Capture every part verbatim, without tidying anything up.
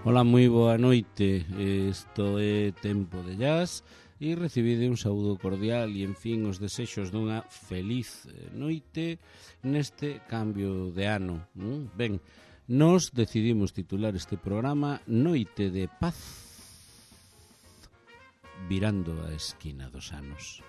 Ola, moi boa noite. Isto é Tempo de Jazz e recibide un saúdo cordial e, en fin, os desexos dunha feliz noite neste cambio de ano. Ben, nos decidimos titular este programa Noite de Paz virando a esquina dos anos.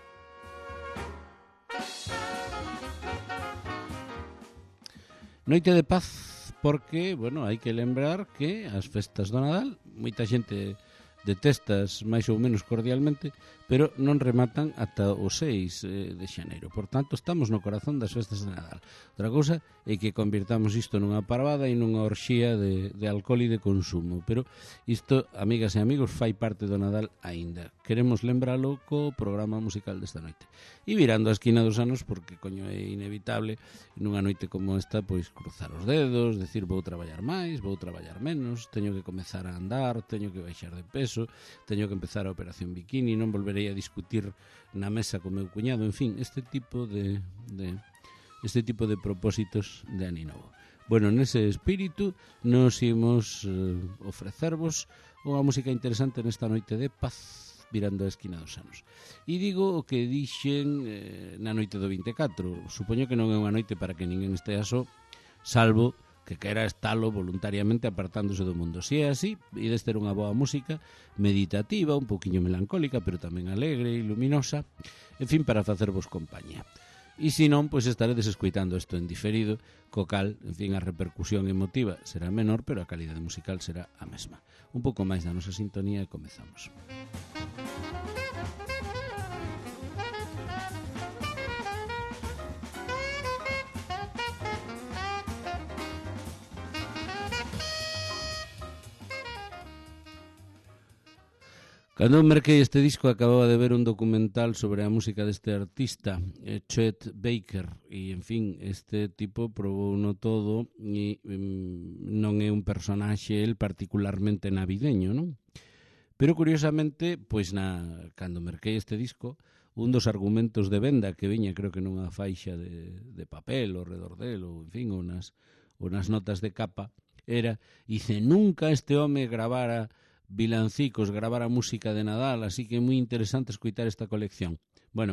Noite de paz porque, bueno, hai que lembrar que as festas do Nadal, moita xente detestas máis ou menos cordialmente, pero non rematan ata o seis de xaneiro. Por tanto, estamos no corazón das festas de Nadal. Outra cousa é que convirtamos isto nunha parvada e nunha orxía de, de alcohol e de consumo. Pero isto, amigas e amigos, fai parte do Nadal aínda. Queremos lembralo co programa musical desta noite. E virando a esquina dos anos, porque, coño, é inevitable nunha noite como esta, pois cruzar os dedos, decir vou traballar máis, vou traballar menos, teño que comezar a andar, teño que baixar de peso, teño que empezar a operación bikini, non volverei a discutir na mesa co meu cuñado, en fin, este tipo de, de este tipo de propósitos de ano novo. Bueno, nese espírito nos imos eh, ofrecervos unha música interesante nesta noite de paz virando a esquina dos anos. E digo o que dixen eh, na noite do vinte e catro. Supoño que non é unha noite para que ninguén estea só, salvo que quera estalo voluntariamente apartándose do mundo. Se é así, ides ter unha boa música meditativa, un poquinho melancólica, pero tamén alegre e luminosa, en fin, para facervos compañía. E se non, pois estaredes escoitando isto en diferido, co cal, en fin, a repercusión emotiva será menor, pero a calidade musical será a mesma. Un pouco máis da nosa sintonía e comezamos. Cando merquei este disco acababa de ver un documental sobre a música deste artista, Chet Baker, e, en fin, este tipo probou no todo e um, non é un personaxe el particularmente navideño, non? Pero, curiosamente, pois na cando merquei este disco, un dos argumentos de venda que viña, creo que nunha faixa de, de papel ao redor del, ou, en fin, unas, unas notas de capa, era, dice, nunca este home gravara vilancicos, gravar a música de Nadal, así que é moi interesante escoitar esta colección. Bueno,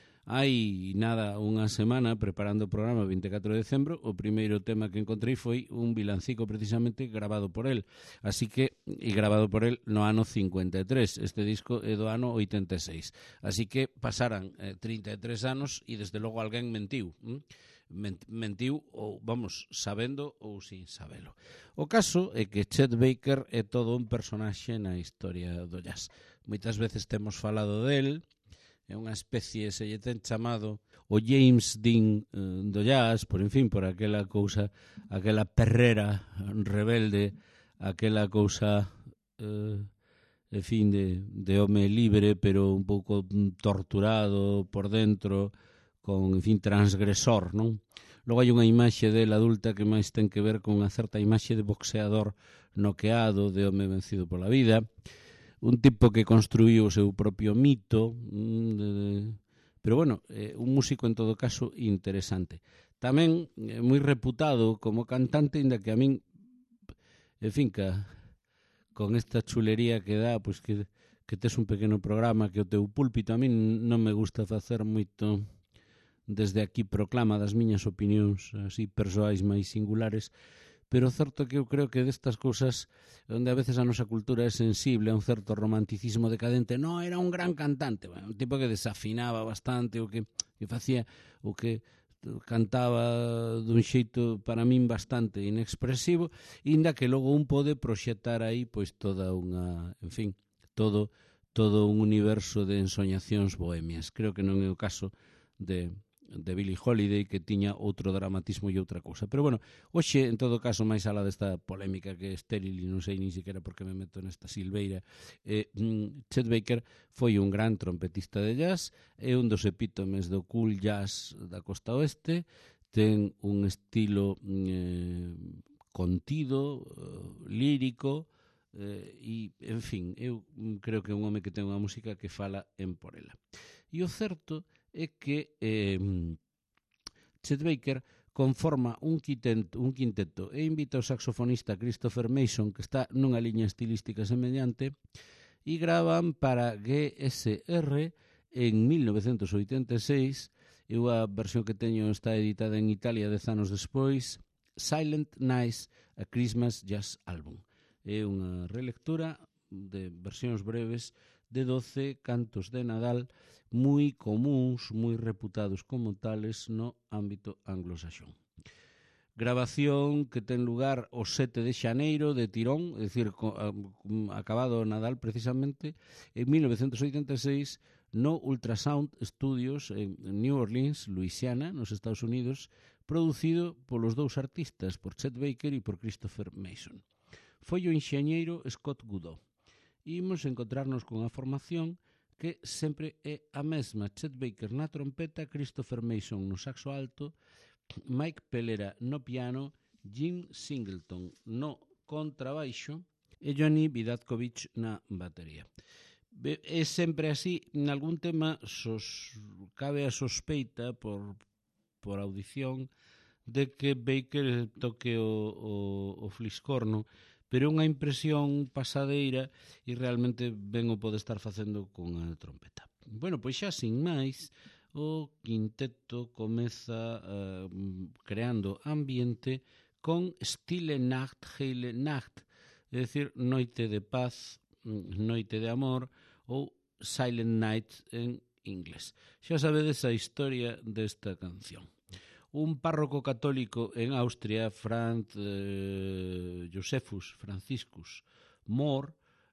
hai nada unha semana preparando o programa vinte e catro de decembro, o primeiro tema que encontrei foi un vilancico precisamente gravado por el, así que, e gravado por el no ano cincuenta e tres, este disco é do ano oitenta e seis, así que pasaran eh, trinta e tres anos e desde logo alguén mentiu, hm? mentiu ou, vamos, sabendo ou sin sabelo. O caso é que Chet Baker é todo un personaxe na historia do jazz. Moitas veces temos falado del, é unha especie, se lle ten chamado o James Dean eh, do jazz, por en fin, por aquela cousa, aquela perrera rebelde, aquela cousa, eh, en fin, de, de home libre, pero un pouco torturado por dentro, con, en fin, transgresor, non? Logo hai unha imaxe del adulta que máis ten que ver con unha certa imaxe de boxeador noqueado, de home vencido pola vida, un tipo que construíu o seu propio mito, de, de, pero bueno, eh, un músico en todo caso interesante. Tamén eh, moi reputado como cantante, inda que a min, en fin, que, con esta chulería que dá, pois que, que tes un pequeno programa que o teu púlpito, a min non me gusta facer moito desde aquí proclama das miñas opinións así persoais máis singulares, pero certo que eu creo que destas cousas onde a veces a nosa cultura é sensible a un certo romanticismo decadente, non, era un gran cantante, bueno, un tipo que desafinaba bastante, o que, que facía, o que cantaba dun xeito para min bastante inexpresivo, inda que logo un pode proxectar aí pois toda unha, en fin, todo todo un universo de ensoñacións bohemias. Creo que non é o caso de de Billie Holiday, que tiña outro dramatismo e outra cousa. Pero bueno, hoxe, en todo caso, máis alá desta polémica que é estéril e non sei nin siquiera por que me meto nesta silveira, eh, Chet Baker foi un gran trompetista de jazz, é un dos epítomes do cool jazz da costa oeste, ten un estilo eh, contido, eh, lírico, eh, e, en fin, eu creo que é un home que ten unha música que fala en por ela. E o certo é que eh, Chet Baker conforma un quinteto, un quinteto e invita o saxofonista Christopher Mason, que está nunha liña estilística semellante, e gravan para G S R en mil novecentos oitenta e seis, e a versión que teño está editada en Italia dez anos despois, Silent Night, a Christmas Jazz Album. É unha relectura de versións breves de doce cantos de Nadal moi comuns, moi reputados como tales no ámbito anglosaxón. Grabación que ten lugar o sete de xaneiro de tirón, é dicir, acabado o Nadal precisamente, en mil novecentos oitenta e seis no Ultrasound Studios en New Orleans, Louisiana, nos Estados Unidos, producido polos dous artistas, por Chet Baker e por Christopher Mason. Foi o enxeñeiro Scott Goodall. Imos encontrarnos con a formación que sempre é a mesma: Chet Baker na trompeta, Christopher Mason no saxo alto, Mike Pellera no piano, Jim Singleton no contrabaixo e Johnny Vidatkovich na batería. É sempre así, en algún tema sos, cabe a sospeita por, por audición de que Baker toque o, o, o fliscorno, pero unha impresión pasadeira e realmente ben o pode estar facendo con a trompeta. Bueno, pois xa sin máis, o quinteto comeza uh, creando ambiente con Stille Nacht, Heile Nacht, é dicir, noite de paz, noite de amor, ou Silent Night en inglés. Xa sabedes a historia desta canción. Un párroco católico en Austria, Franz eh, Josephus Franciscus Mohr,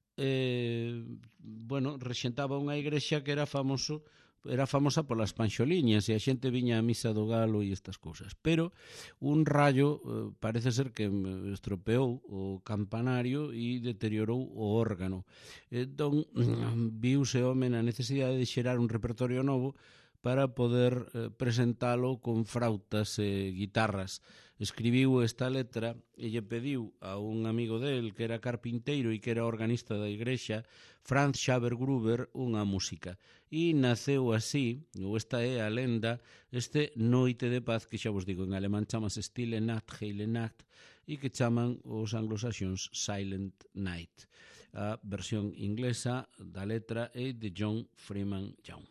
eh, bueno, rexentaba unha igrexa que era famoso era famosa polas panxoliñas e a xente viña a misa do galo e estas cousas, pero un rayo eh, parece ser que estropeou o campanario e deteriorou o órgano. Entón viuse home na necesidade de xerar un repertorio novo para poder eh, presentalo con frautas e guitarras. Escribiu esta letra e lle pediu a un amigo del que era carpinteiro e que era organista da igrexa, Franz Xaver Gruber, unha música. E naceu así, ou esta é a lenda, este Noite de Paz, que xa vos digo, en alemán chamase Stille Nacht, Heile Nacht, e que chaman os anglosaxóns Silent Night. A versión inglesa da letra é de John Freeman Young.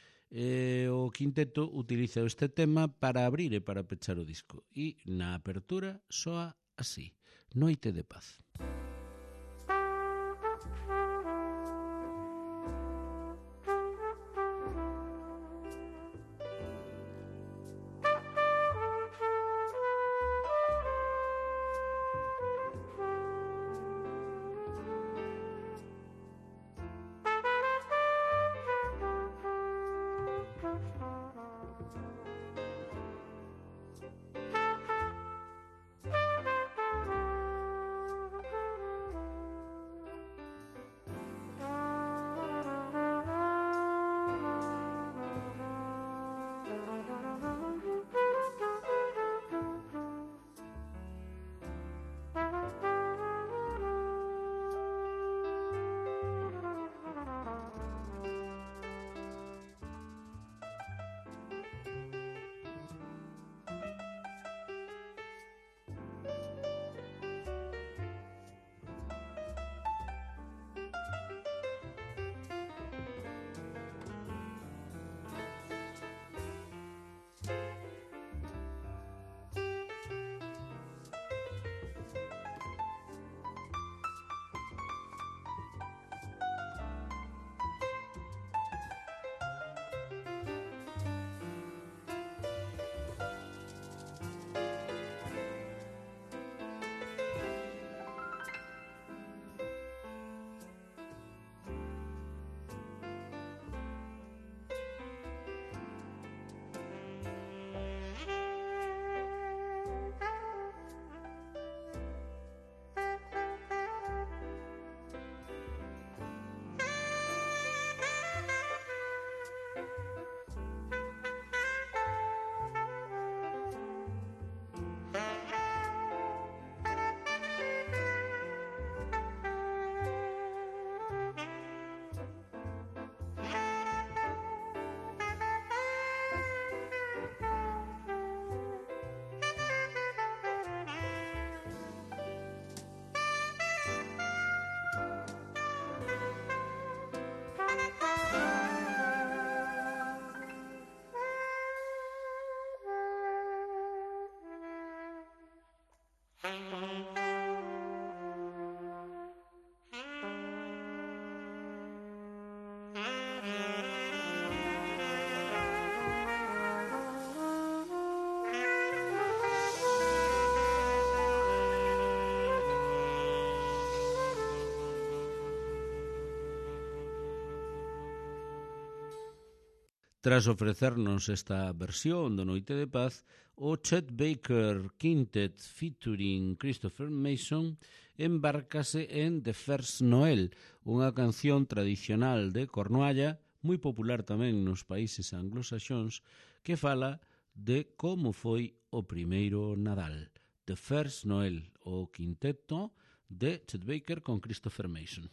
E o quinteto utiliza este tema para abrir e para pechar o disco, e na apertura soa así: Noite de Paz. Tras ofrecernos esta versión do Noite de Paz, o Chet Baker Quintet featuring Christopher Mason embárcase en The First Noel, unha canción tradicional de Cornualla, moi popular tamén nos países anglosaxóns, que fala de como foi o primeiro Nadal. The First Noel, o quinteto de Chet Baker con Christopher Mason.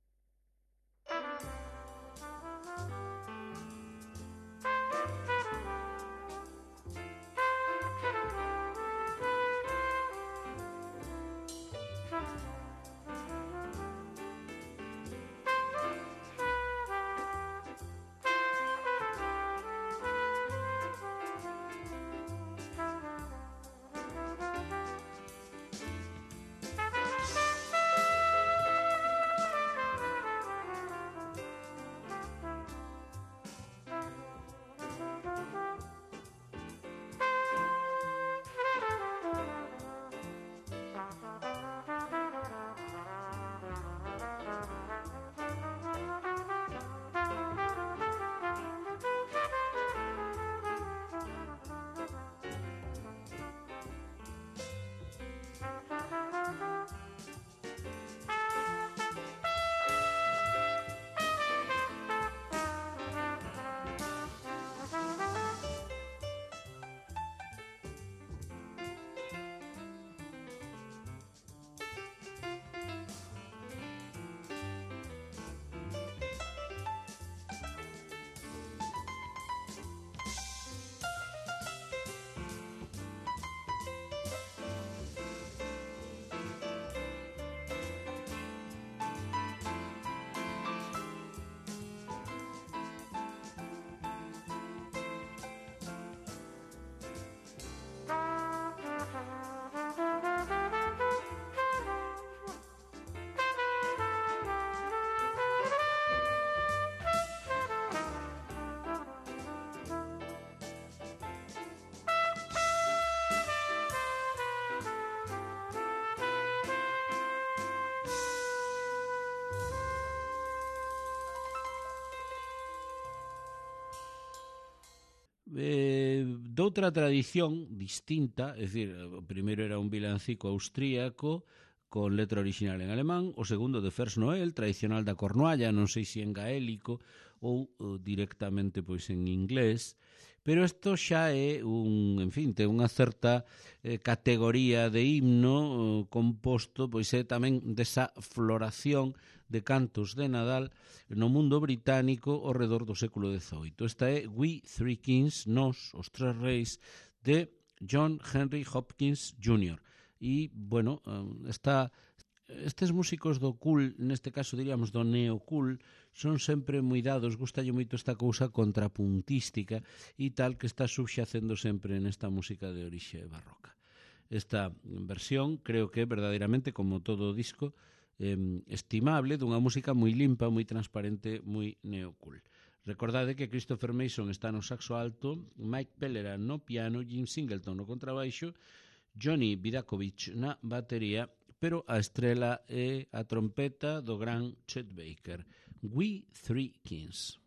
Eh, doutra tradición distinta, é dicir, o primeiro era un vilancico austríaco con letra original en alemán, o segundo de First Noel, tradicional da Cornualla, non sei se en gaélico ou, ou directamente pois en inglés, pero isto xa é un, en fin, ten unha certa eh, categoría de himno eh, composto, pois é tamén desa floración de cantos de Nadal no mundo británico ao redor do século dezoito. Esta é We Three Kings, Nos, os Tres Reis, de John Henry Hopkins júnior E, bueno, está, estes músicos do cool, neste caso diríamos do neocool, son sempre moi dados, gustalle moito esta cousa contrapuntística e tal que está subxacendo sempre nesta música de orixe barroca. Esta versión creo que é verdadeiramente, como todo o disco, eh, estimable, dunha música moi limpa, moi transparente, moi neocool. Recordade que Christopher Mason está no saxo alto, Mike Pellera no piano, Jim Singleton no contrabaixo, Johnny Vidakovich na batería, pero a estrela é a trompeta do gran Chet Baker. We Three Kings.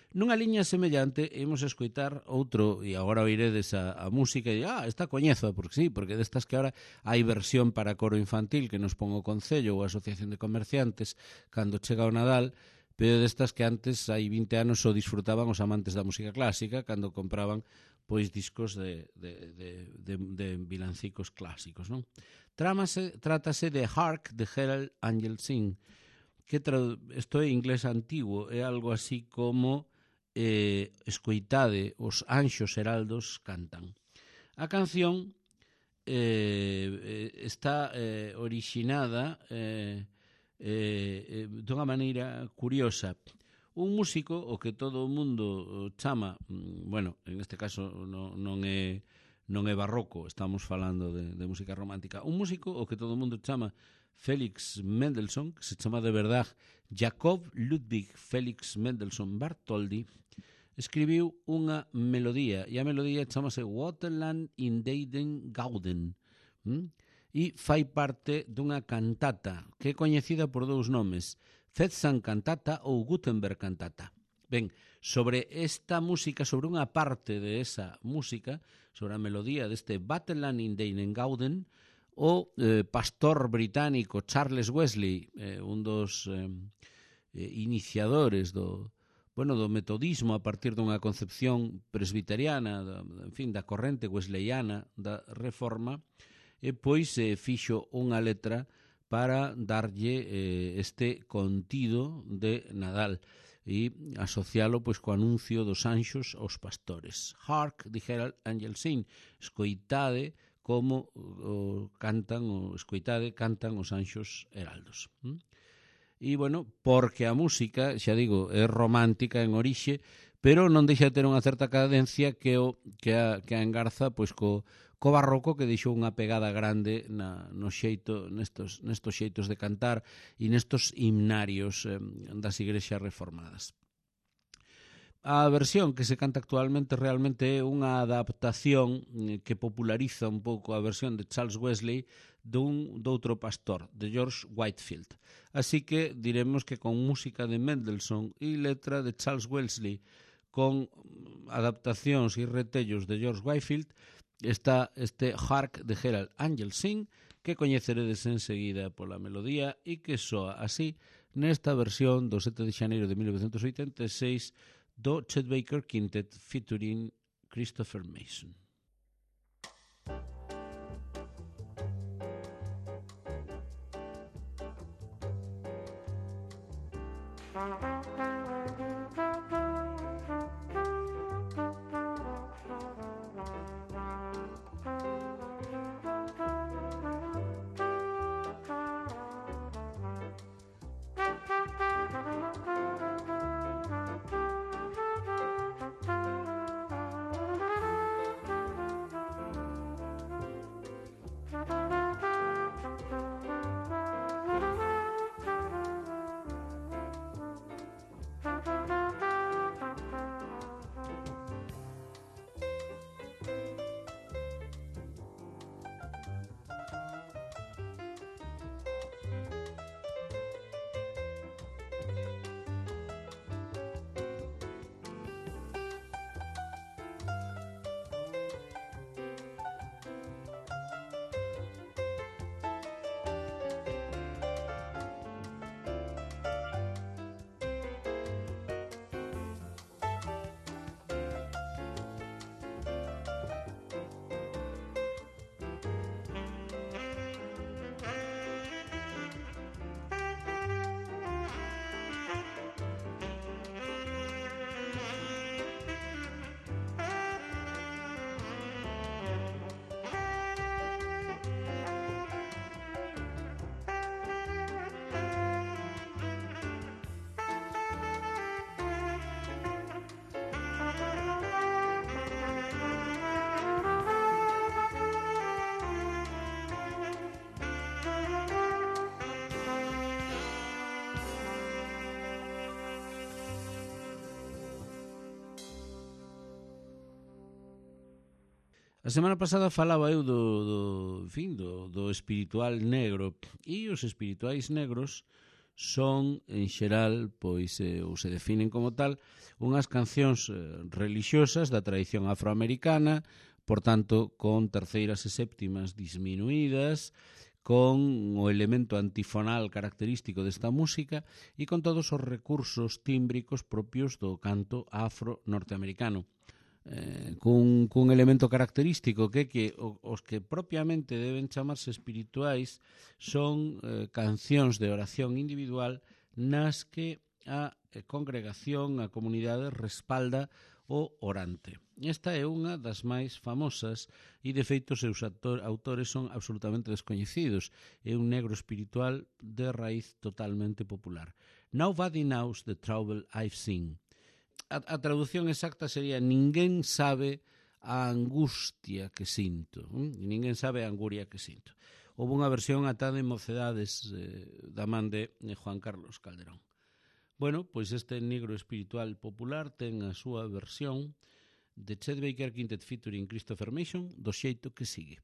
Nunha liña semellante, imos escoitar outro, e agora oiredes a, a música, e, ah, esta coñezo, porque sí, porque destas que ahora hai versión para coro infantil que nos pon o Concello ou a Asociación de Comerciantes cando chega o Nadal, pero destas que antes, hai vinte anos, o disfrutaban os amantes da música clásica cando compraban pois discos de, de, de, de, de vilancicos clásicos, non? Trámase, trátase de Hark, de Herald Angels Sing, que isto é inglés antigo, é algo así como eh, escoitade, os anxos heraldos cantan. A canción eh, está eh, orixinada eh, eh, dunha maneira curiosa. Un músico, o que todo o mundo chama, bueno, en este caso non, non é non é barroco, estamos falando de, de música romántica, un músico o que todo o mundo chama Felix Mendelssohn, que se chama de verdad Jacob Ludwig Felix Mendelssohn Bartholdy, escribiu unha melodía, e a melodía chamase Waterland in Deiden Gauden, ¿Mm? e fai parte dunha cantata que é coñecida por dous nomes, Fetzan Cantata ou Gutenberg Cantata. Ben, sobre esta música, sobre unha parte de esa música, sobre a melodía deste Waterland in Deiden Gauden, o eh, pastor británico Charles Wesley, eh, un dos eh, iniciadores do, bueno, do metodismo a partir dunha concepción presbiteriana, da, en fin, da corrente wesleyana da Reforma, e pois eh, fixo unha letra para darlle eh, este contido de Nadal e asocialo pois co anuncio dos anxos aos pastores. Hark, the Herald Angels Sing, escoitade como o cantan, o escoitade, cantan os anxos heraldos. ¿Mm? E, bueno, porque a música, xa digo, é romántica en orixe, pero non deixa de ter unha certa cadencia que o que a, que a engarza pois co co barroco, que deixou unha pegada grande na, no xeito, nestos, nestos xeitos de cantar e nestos himnarios eh, das igrexas reformadas. A versión que se canta actualmente realmente é unha adaptación que populariza un pouco a versión de Charles Wesley dun doutro pastor, de George Whitefield. Así que diremos que con música de Mendelssohn e letra de Charles Wesley, con adaptacións e retellos de George Whitefield, está este Hark de Herald Angels Sing, que coñeceredes enseguida pola melodía e que soa así nesta versión do sete de xaneiro de mil novecentos oitenta e seis do Chet Baker Quintet featuring Christopher Mason. A semana pasada falaba eu do, do, en fin, do, do espiritual negro, e os espirituais negros son, en xeral, pois, eh, ou se definen como tal, unhas cancións eh, religiosas da tradición afroamericana, por tanto, con terceiras e séptimas disminuídas, con o elemento antifonal característico desta música e con todos os recursos tímbricos propios do canto afro-norteamericano. Eh, cun, cun elemento característico que que os que propiamente deben chamarse espirituais son eh, cancións de oración individual nas que a congregación, a comunidade respalda o orante. Esta é unha das máis famosas e, de feito, os seus autor, autores son absolutamente descoñecidos. É un negro espiritual de raíz totalmente popular. Nobody knows the trouble I've seen. A, a traducción exacta sería ninguén sabe a angustia que sinto. ¿eh? Ninguén sabe a anguria que sinto. Houve unha versión atada en Mocedades eh, da man de Juan Carlos Calderón. Bueno, pois este negro espiritual popular ten a súa versión de Chet Baker Quintet featuring Christopher Mason do xeito que sigue.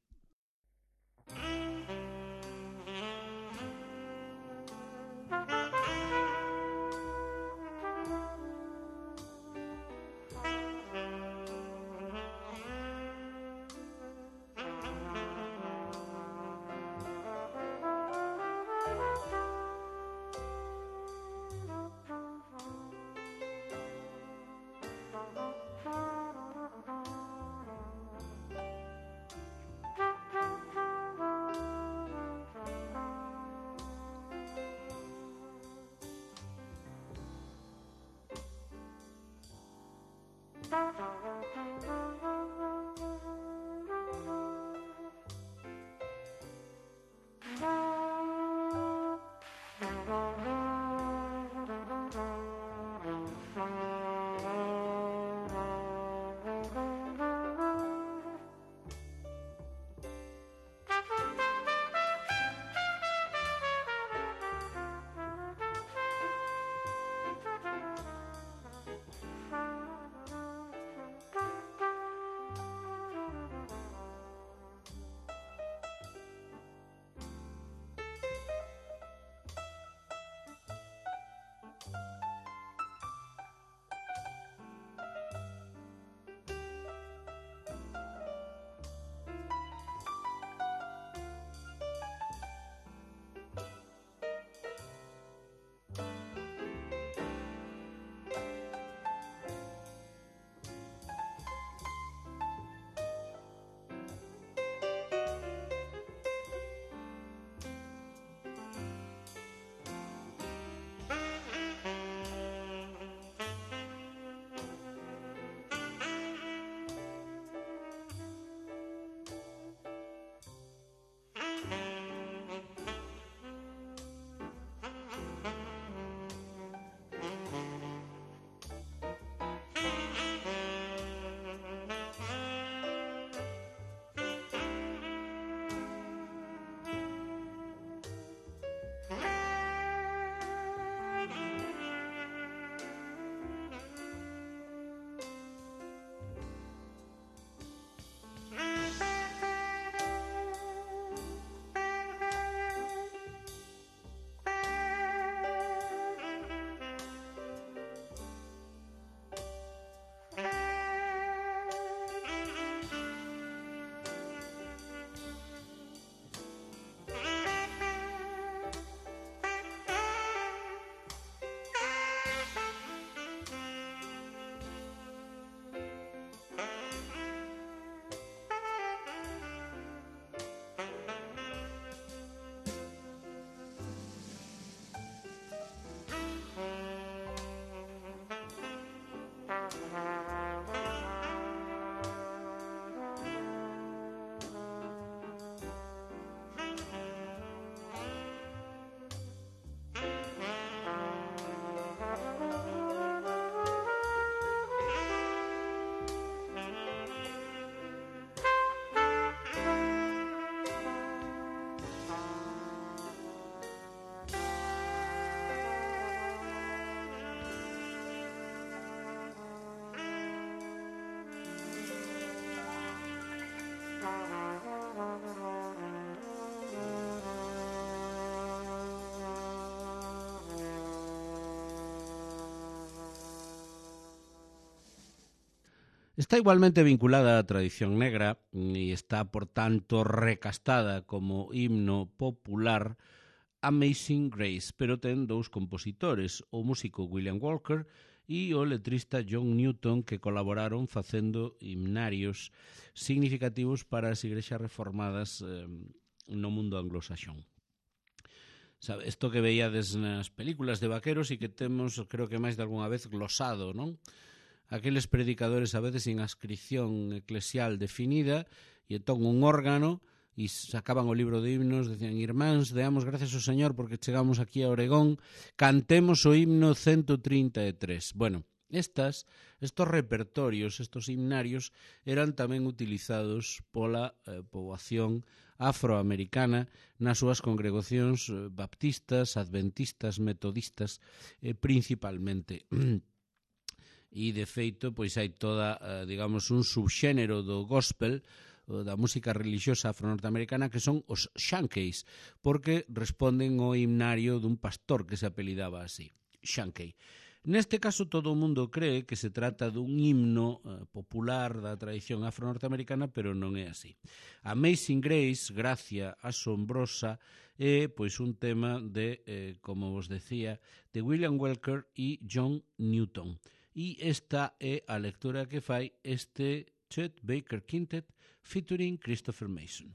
Está igualmente vinculada á tradición negra e está, por tanto, recastada como himno popular Amazing Grace, pero ten dous compositores, o músico William Walker e o letrista John Newton, que colaboraron facendo himnarios significativos para as igrexas reformadas eh, no mundo anglosaxón. Sabe, isto que veíades nas películas de vaqueros e que temos, creo que máis de algunha vez, glosado, non? Aqueles predicadores a veces sin ascripción eclesial definida e entón un órgano e sacaban o libro de himnos, decían: irmáns, deamos gracias ao Señor porque chegamos aquí a Oregón, cantemos o himno ciento trinta e tres. Bueno, estas, estos repertorios, estos himnarios eran tamén utilizados pola eh, poboación afroamericana nas súas congregacións eh, baptistas, adventistas, metodistas, eh, principalmente. E, de feito, pois hai toda, digamos, un subxénero do gospel, da música religiosa afro-norteamericana, que son os shankeys, porque responden ao himnario dun pastor que se apelidaba así, Shankey. Neste caso, todo o mundo cree que se trata dun himno eh, popular da tradición afro-norteamericana, pero non é así. Amazing Grace, Gracia Asombrosa, é pois un tema de, eh, como vos decía, de William Walker e John Newton. E esta é a lectura que fai este Chet Baker Quintet featuring Christopher Mason.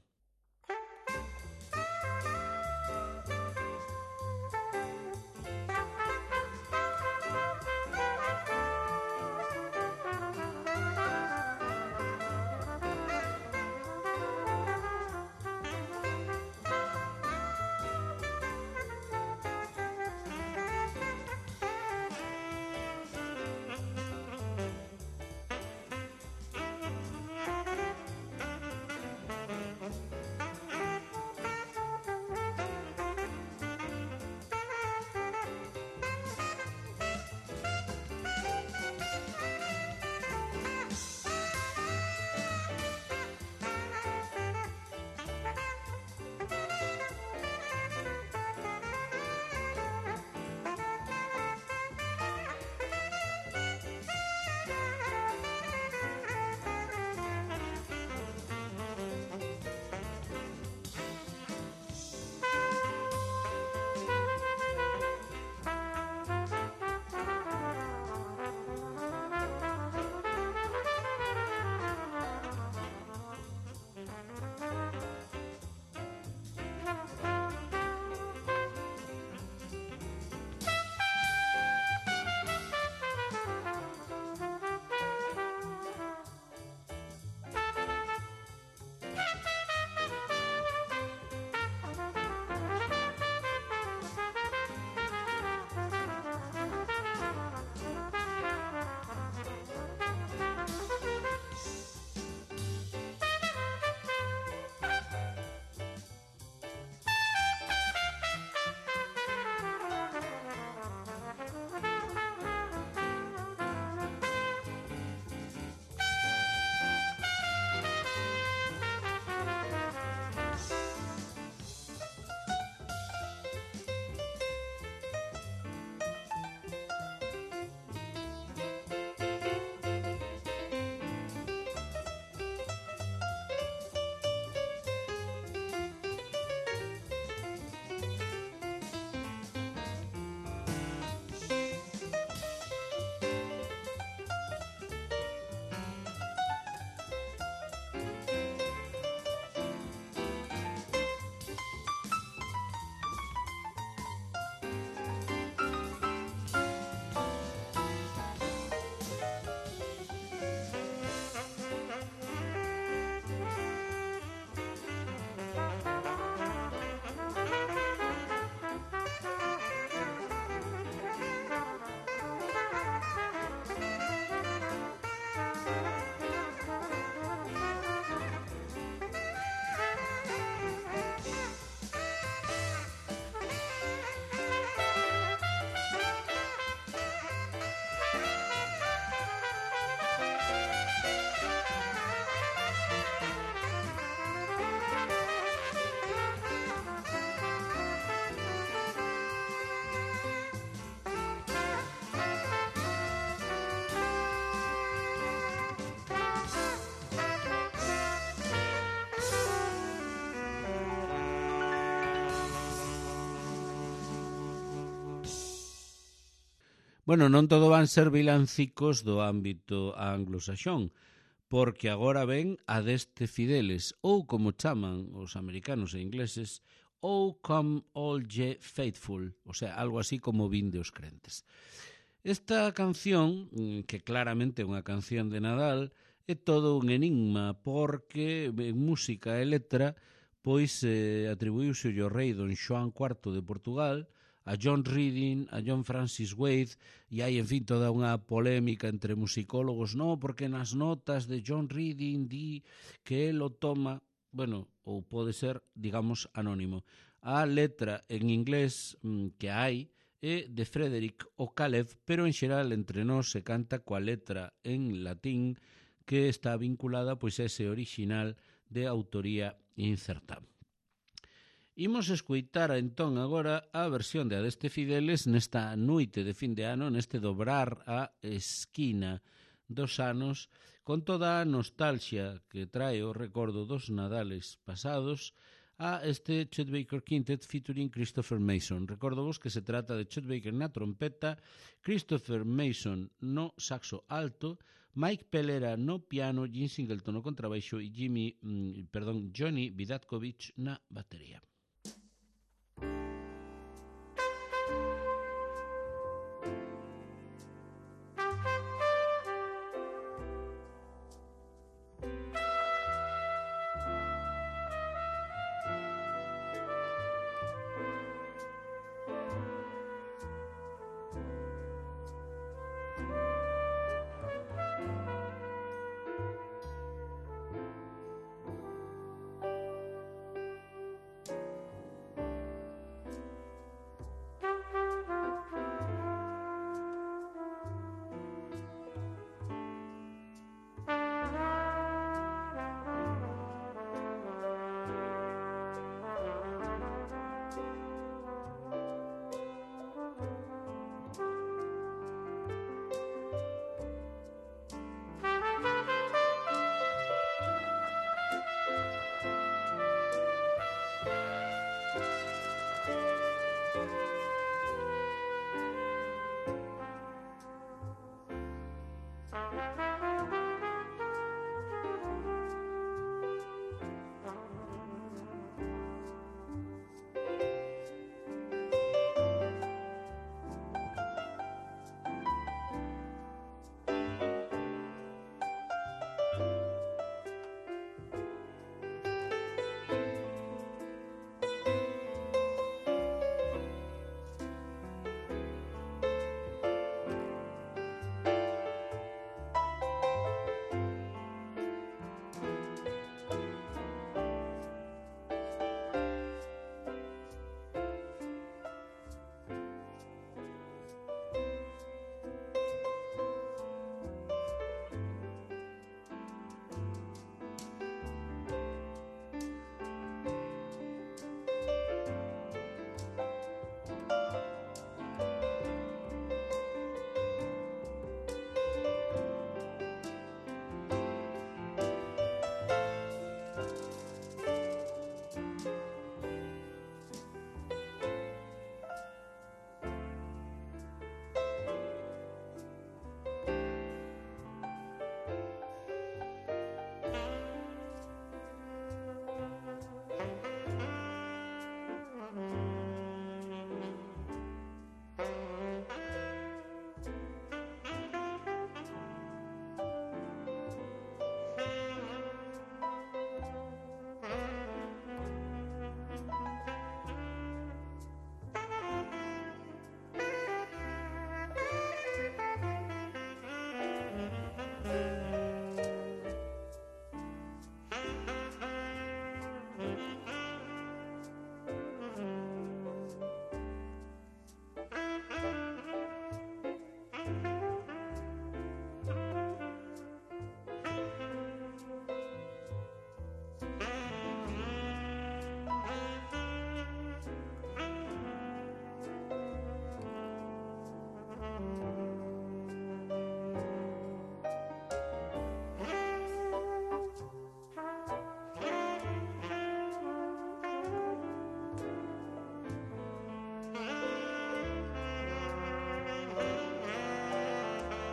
Bueno, non todo van ser vilancicos do ámbito anglosaxón, porque agora ven a deste Fideles, ou como chaman os americanos e ingleses, "O come all ye faithful", o sea, algo así como vinde os crentes. Esta canción, que claramente é unha canción de Nadal, é todo un enigma, porque en música e letra, pois eh, atribuíuse o rei don Xoán cuarto de Portugal, a John Reading, a John Francis Wade, e hai, en fin, toda unha polémica entre musicólogos, no, porque nas notas de John Reading di que el o toma, bueno, ou pode ser, digamos, anónimo. A letra en inglés que hai é de Frederick O'Callaghan, pero en xeral entre nós se canta coa letra en latín que está vinculada pois a ese original de autoría incerta. Imos escoitar entón agora a versión de Adeste Fideles nesta noite de fin de ano, neste dobrar a esquina dos anos, con toda a nostalgia que trae o recordo dos Nadales pasados, a este Chet Baker Quintet featuring Christopher Mason. Recordo vos que se trata de Chet Baker na trompeta, Christopher Mason no saxo alto, Mike Pellera no piano, Jim Singleton no contrabaixo e Jimmy, mm, perdón, Johnny Vidatkovich na batería.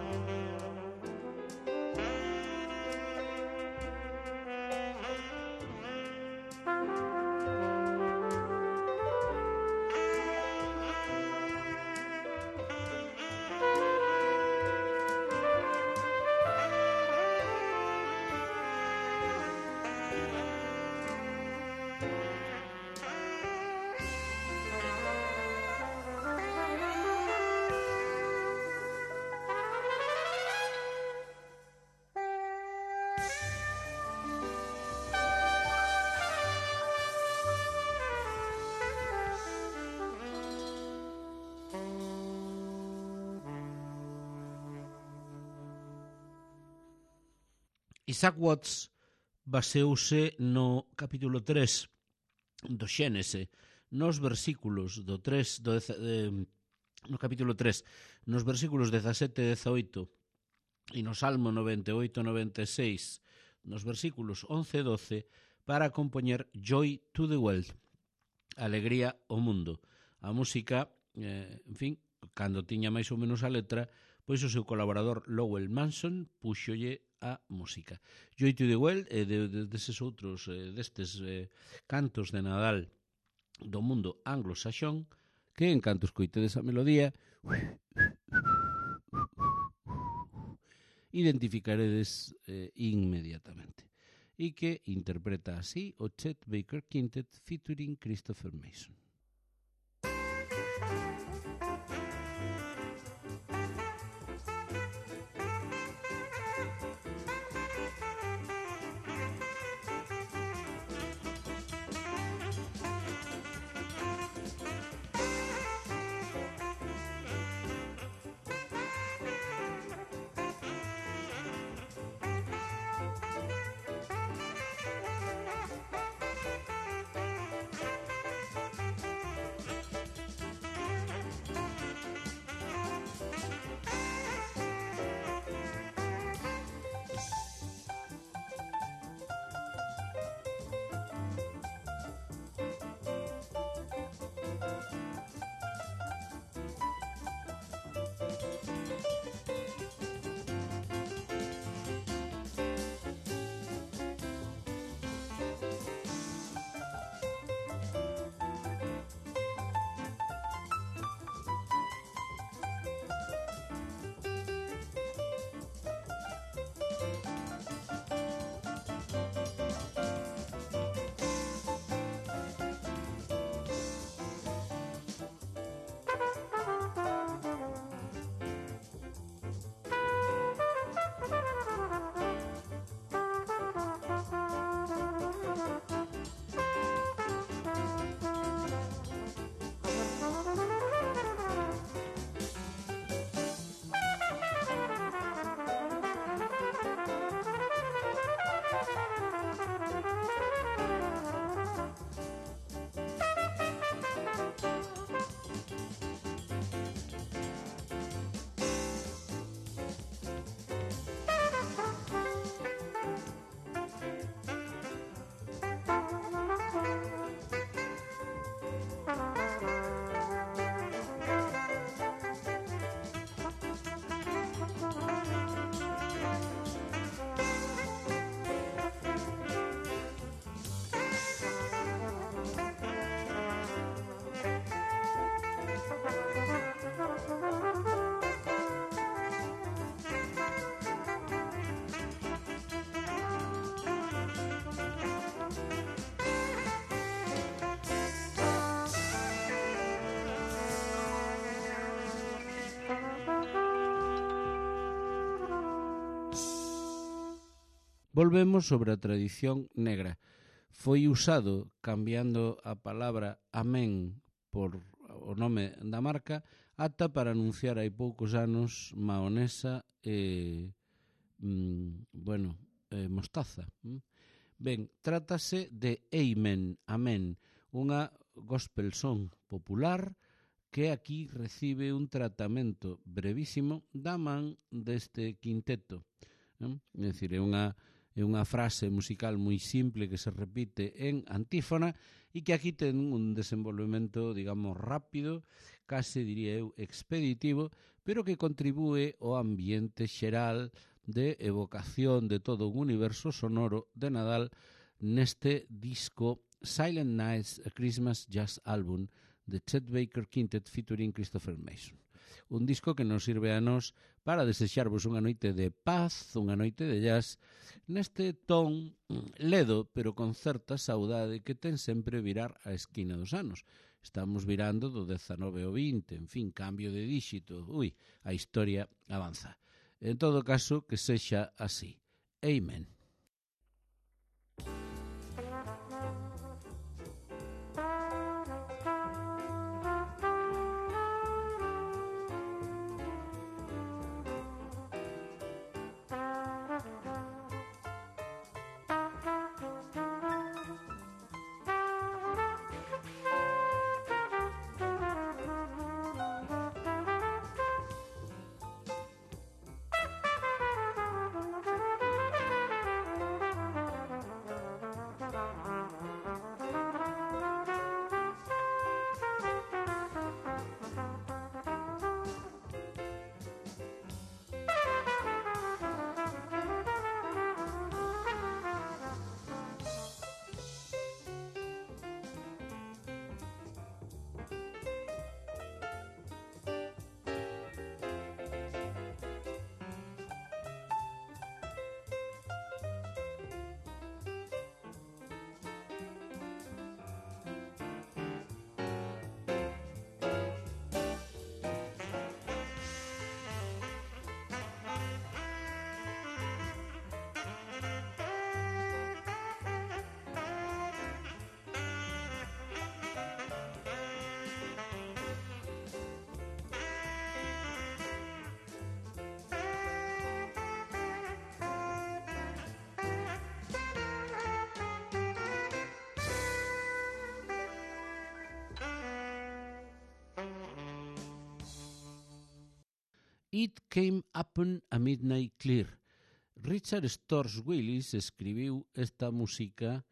Isaac Watts baseouse no capítulo tres do Xénese, nos versículos do tres do eh, no capítulo tres, nos versículos dezasete e dezaoito e no Salmo noventa e oito e noventa e seis, nos versículos once e doce, para compoñer Joy to the World, alegría ao mundo. A música, eh, en fin, cando tiña máis ou menos a letra, pois o seu colaborador Lowell Manson puxolle a música. Joy to the World é de, de, deses outros, eh, destes eh, cantos de Nadal do mundo anglosaxón, que en canto escoitedes a melodía identificaredes eh, inmediatamente, e que interpreta así o Chet Baker Quintet featuring Christopher Mason. Volvemos sobre a tradición negra. Foi usado cambiando a palabra amén por o nome da marca ata para anunciar hai poucos anos maonesa e, mm, bueno, eh, mostaza. Ben, trátase de Amen, amén, unha gospel song popular que aquí recibe un tratamento brevísimo da man deste quinteto. É dicir, é unha É unha frase musical moi simple que se repite en antífona e que aquí ten un desenvolvemento, digamos, rápido, case, diría eu, expeditivo, pero que contribúe ao ambiente xeral de evocación de todo un universo sonoro de Nadal neste disco Silent Nights, a Christmas Jazz Album de Chet Baker Quintet featuring Christopher Mason. Un disco que nos sirve a nós para desexarvos unha noite de paz, unha noite de jazz, neste ton ledo, pero con certa saudade que ten sempre virar a esquina dos anos. Estamos virando do dezanove ao vinte, en fin, cambio de díxito. Ui, a historia avanza. En todo caso, que sexa así. Amen. It Came Upon a Midnight Clear. Richard Storrs Willis escribiu esta música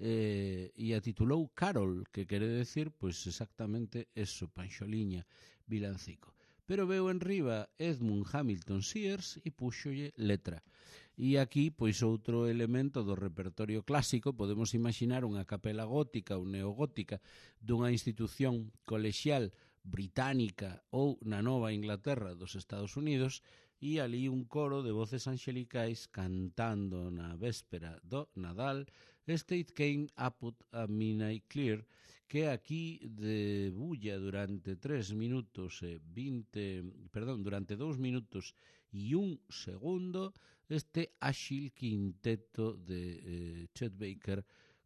eh, e a titulou Carol, que quere decir pois exactamente eso, panxoliña, vilancico. Pero veu en riba Edmund Hamilton Sears e púxolle letra. E aquí, pois outro elemento do repertorio clásico, podemos imaginar unha capela gótica ou neogótica dunha institución colexial británica ou na Nova Inglaterra dos Estados Unidos, e ali un coro de voces anxelicais cantando na véspera do Nadal este It Came Upon a Midnight Clear, que aquí debulla durante tres minutos e vinte, perdón, durante dous minutos e un segundo este áxil quinteto de eh, Chet Baker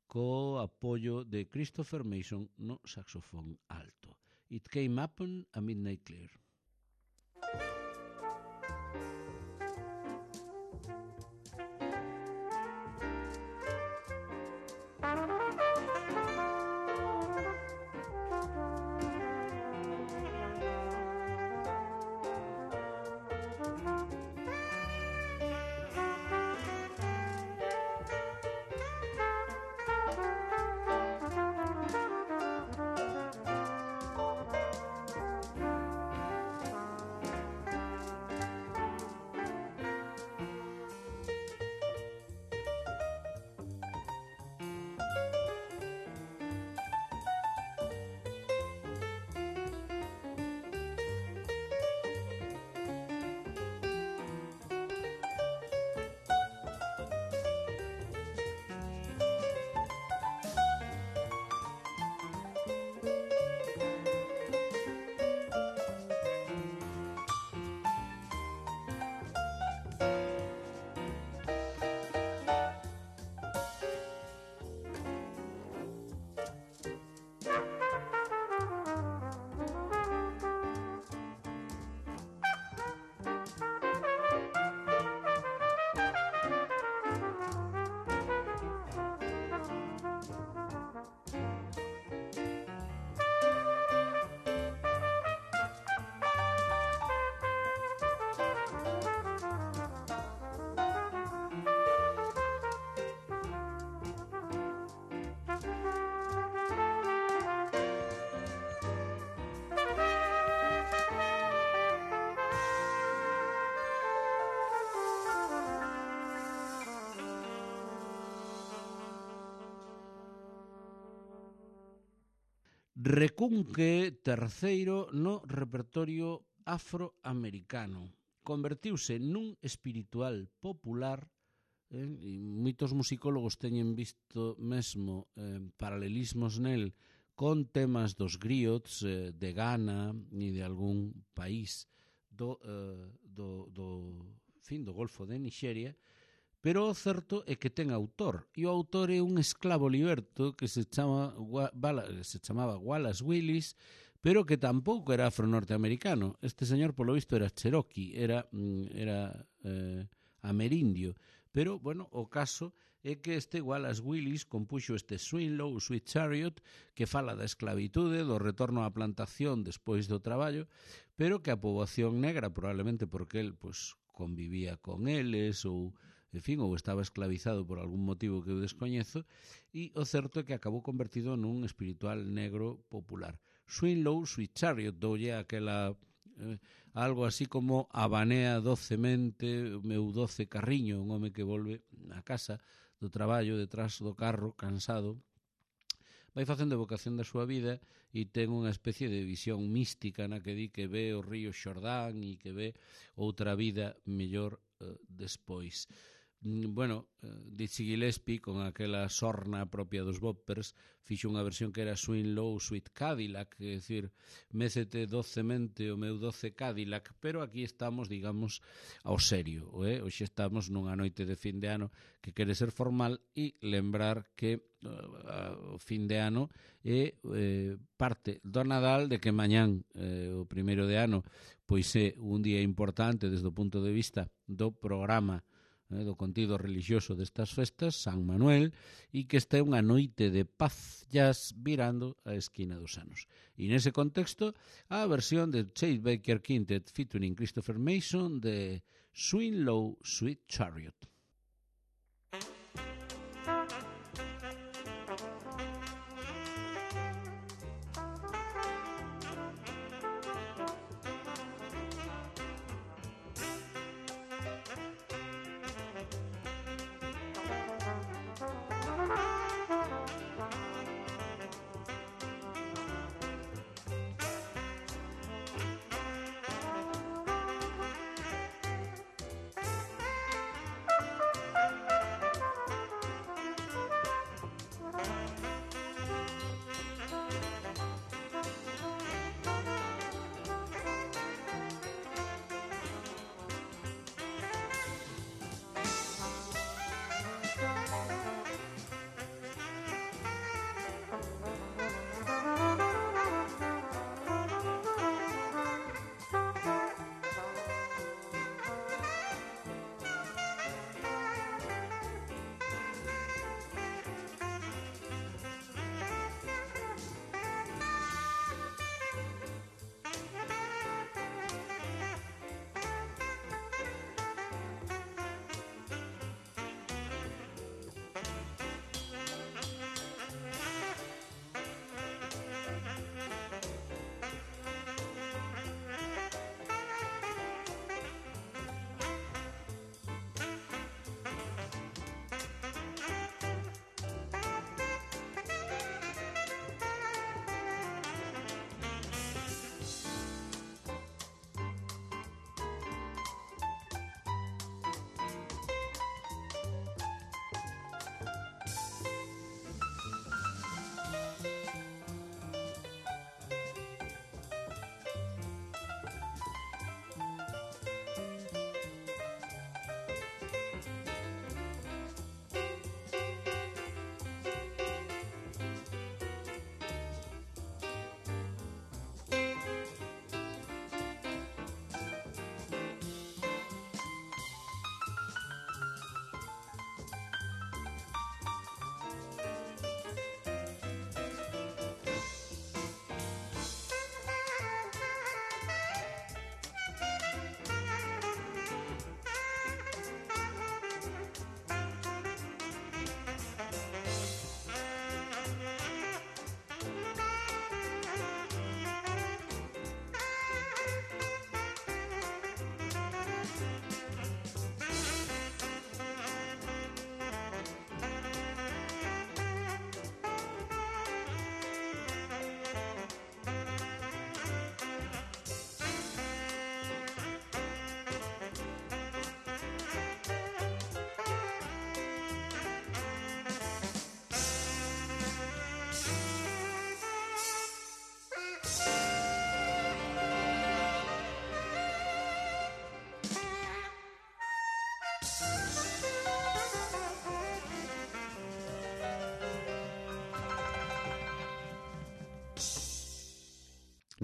co apoio de Christopher Mason no saxofón alto. It Came Upon a Midnight Clear. recunque terceiro no repertorio afroamericano. Convertiuse nun espiritual popular, eh, e moitos musicólogos teñen visto mesmo eh, paralelismos nel con temas dos griots eh, de Ghana e de algún país do, eh, do, do, fin, do Golfo de Nixeria, pero o certo é que ten autor, e o autor é un esclavo liberto que se, chama, se chamaba Wallace Willis, pero que tampouco era afro-norteamericano. Este señor, polo visto, era cherokee, era, era eh, amerindio. Pero, bueno, o caso é que este Wallace Willis compuxo este Swing Low, Sweet Chariot, que fala da esclavitude, do retorno á plantación despois do traballo, pero que a poboación negra, probablemente porque el pues, convivía con eles ou, en fin, ou estaba esclavizado por algún motivo que eu descoñezo, e o certo é que acabou convertido nun espiritual negro popular. Swing Low, Sweet Chariot, doulle aquela eh, algo así como abanea docemente o meu doce carriño, un home que volve a casa do traballo detrás do carro, cansado, vai facendo evocación da súa vida e ten unha especie de visión mística na que di que ve o río Xordán e que ve outra vida mellor eh, despois. Bueno, Dizzy Gillespie, con aquela sorna propia dos boppers, fixo unha versión que era Swing Low, Sweet Cadillac, que é dicir, mécete docemente o meu doce Cadillac, pero aquí estamos, digamos, ao serio, eh? Hoxe estamos nunha noite de fin de ano que quere ser formal e lembrar que uh, o fin de ano é eh, parte do Nadal, de que mañán, eh, o primeiro de ano, pois é un día importante desde o punto de vista do programa do contido religioso destas festas, San Manuel, e que esta é unha noite de paz jazz virando a esquina dos anos. E nese contexto, a versión de Chet Baker Quintet featuring Christopher Mason de Swing Low, Sweet Chariot.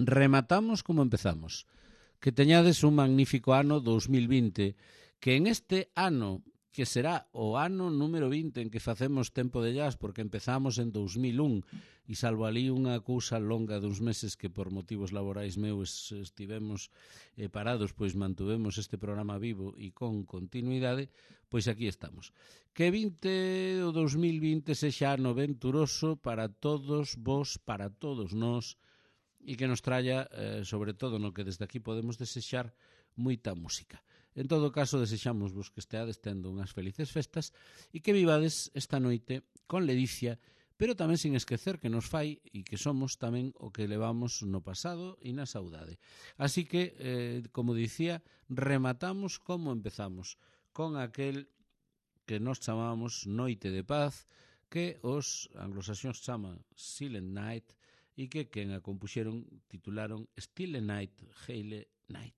rematamos como empezamos. Que teñades un magnífico ano dous mil vinte, que en este ano, que será o ano número vinte en que facemos Tempo de Jazz, porque empezamos en dous mil un, e salvo ali unha cousa longa duns meses que por motivos laborais meus estivemos eh, parados, pois mantuvemos este programa vivo e con continuidade, pois aquí estamos. Que vinte o dous mil vinte sexa ano venturoso para todos vos, para todos nós, e que nos tralla, eh, sobre todo no que desde aquí podemos desexar, moita música. En todo caso, desexamos vos que esteades tendo unhas felices festas e que vivades esta noite con ledicia, pero tamén sin esquecer que nos fai e que somos tamén o que levamos no pasado e na saudade. Así que, eh, como dicía, rematamos como empezamos, con aquel que nos chamamos Noite de Paz, que os anglosaxóns chaman Silent Night e que quen a compuxeron titularon Stille Night, Heile Night.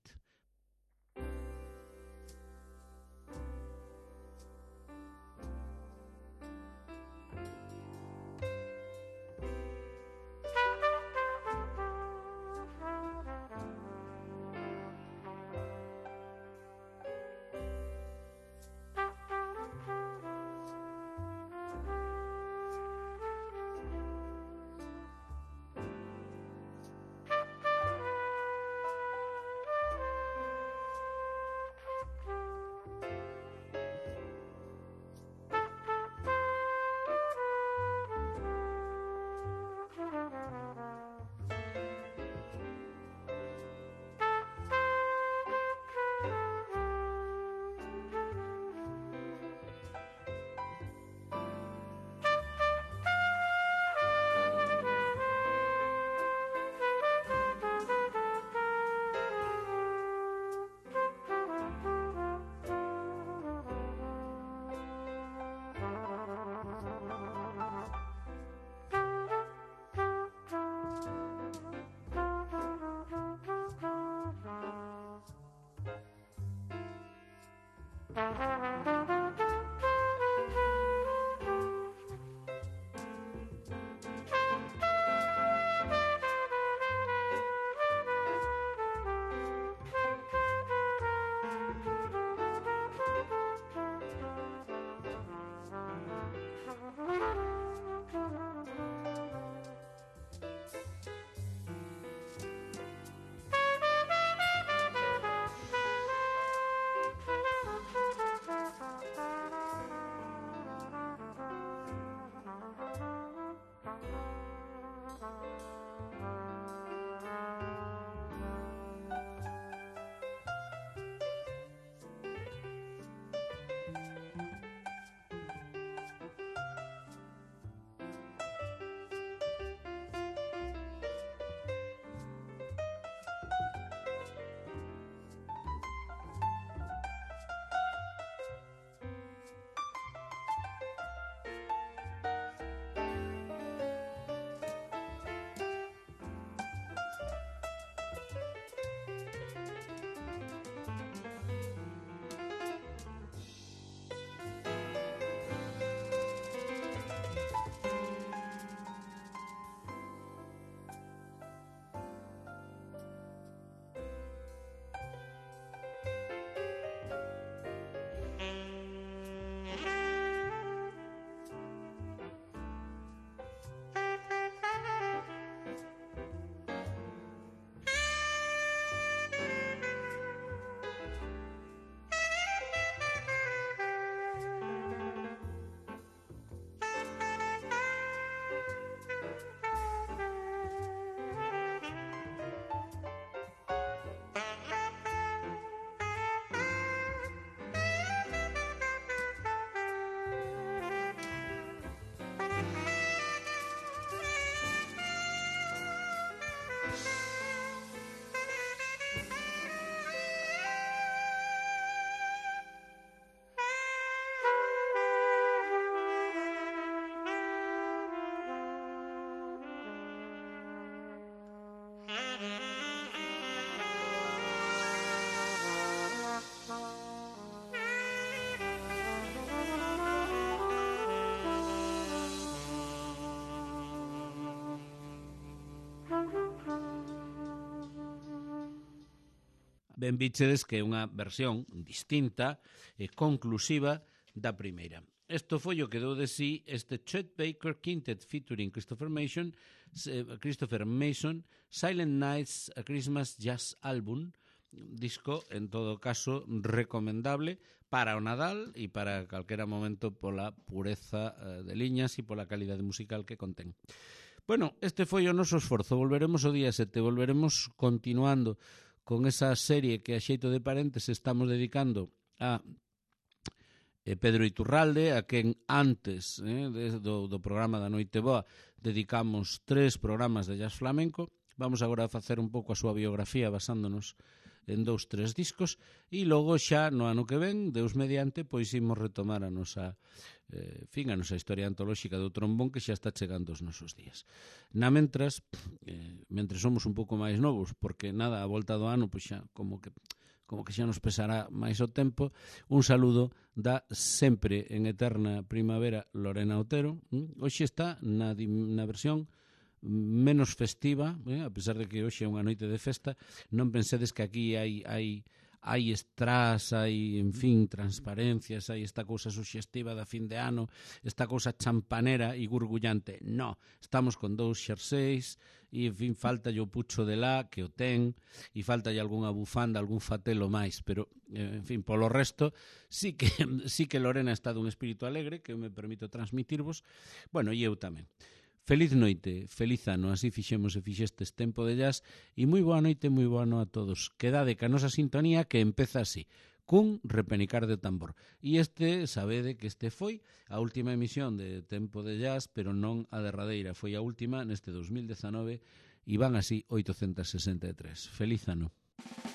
ben bichedes que é unha versión distinta e conclusiva da primeira. Isto foi o que deu de sí este Chet Baker Quintet featuring Christopher Mason, Christopher Mason, Silent Nights, a Christmas Jazz Album, disco, en todo caso, recomendable para o Nadal e para calquera momento pola pureza de liñas e pola calidade musical que contén. Bueno, este foi o noso esforzo. Volveremos o día sete, volveremos continuando con esa serie que a xeito de parentes estamos dedicando a Pedro Iturralde, a quen antes eh, do, do programa da Noite Boa dedicamos tres programas de jazz flamenco. Vamos agora a facer un pouco a súa biografía basándonos en dous, tres discos, e logo xa no ano que ven, Deus mediante, pois imos retomar a nosa eh, fin, a nosa historia antolóxica do trombón que xa está chegando aos nosos días. Na mentras, eh, mentre somos un pouco máis novos, porque nada, a volta do ano, pois xa como que como que xa nos pesará máis o tempo, un saludo da sempre en eterna primavera Lorena Otero. Hoxe está na, na versión menos festiva, eh? A pesar de que hoxe é unha noite de festa, non pensedes que aquí hai, hai, hai strass, hai, en fin, transparencias, hai esta cousa suxestiva da fin de ano, esta cousa champanera e gurgullante. No, estamos con dous xerseis e, en fin, falta o pucho de lá, que o ten, e falta algunha bufanda, algún fatelo máis, pero, en fin, polo resto, sí que, sí que Lorena está dun espírito alegre, que eu me permito transmitirvos, bueno, e eu tamén. Feliz noite, feliz ano, así fixemos e fixestes tempo de jazz e moi boa noite, moi boa ano a todos. Quedade ca nosa sintonía que empeza así, cun repenicar de tambor. E este, sabede que este foi a última emisión de Tempo de Jazz, pero non a derradeira, foi a última neste dos mil dezanove e van así oitocentos sesenta e tres. Feliz ano.